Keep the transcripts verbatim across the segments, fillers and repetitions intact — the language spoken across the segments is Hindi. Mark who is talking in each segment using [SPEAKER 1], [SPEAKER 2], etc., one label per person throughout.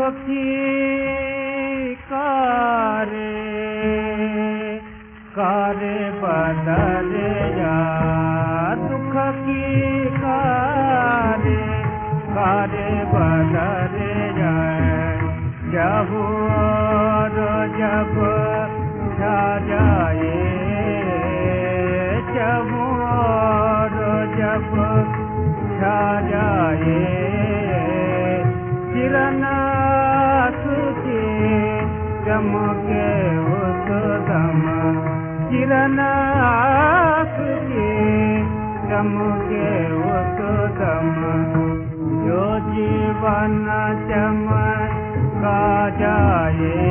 [SPEAKER 1] की कारे कारे बदल जा, दुख की कारे कारे बदल जाए, जब और जब छा जाए, जब और जब छा जाए, किरण के चमके उस दम, किरण के चमके उस दम, जो जीवन चमका जाए,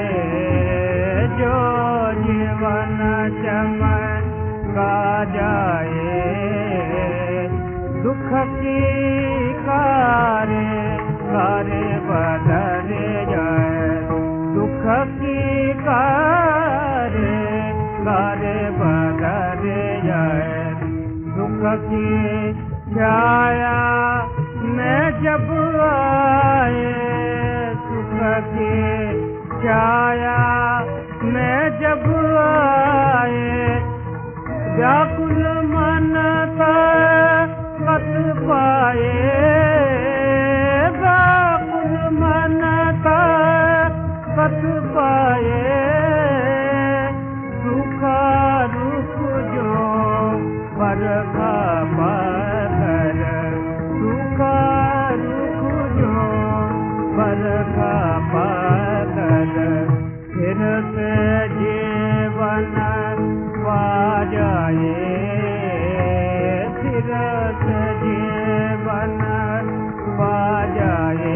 [SPEAKER 1] जो जीवन चमका जाए, दुख की कारे कारे बदल जाए, दुख की कारे कारे बदल जाए, दुख की छाया में जब आए, सुख की छाया में जब आए, व्याकुल मन ताकत पाए, व्याकुल मन ताकत पाए, सूखा रुख जो बरखा पाकर, सूखा रुख जो बरखा पाकर, फिर से जीवन पा जाए, फिर से जीवन पा जाए,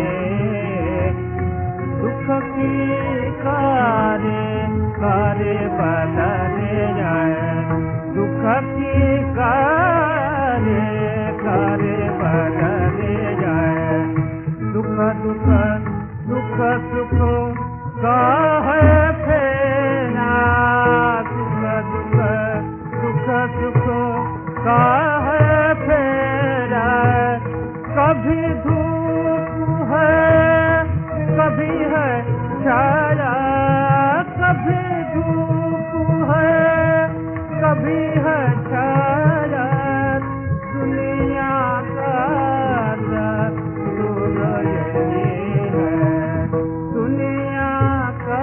[SPEAKER 1] दुख की कारे कारे बदल जाए, दुख की कारे कारे बदल जाए, दुख दुख दुख सुख का है फेना, दुख दुख दुख सुख का है फेरा, कभी धूप है कभी है छाया, कभी धूप है कभी है छाया, दुनिया का दस्तूर यही है, दुनिया का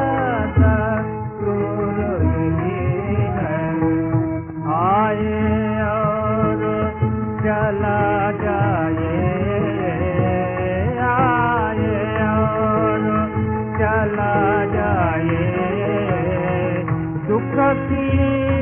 [SPEAKER 1] दस्तूर यही है, आए और चला जाए, आए और चला जाए, दुख की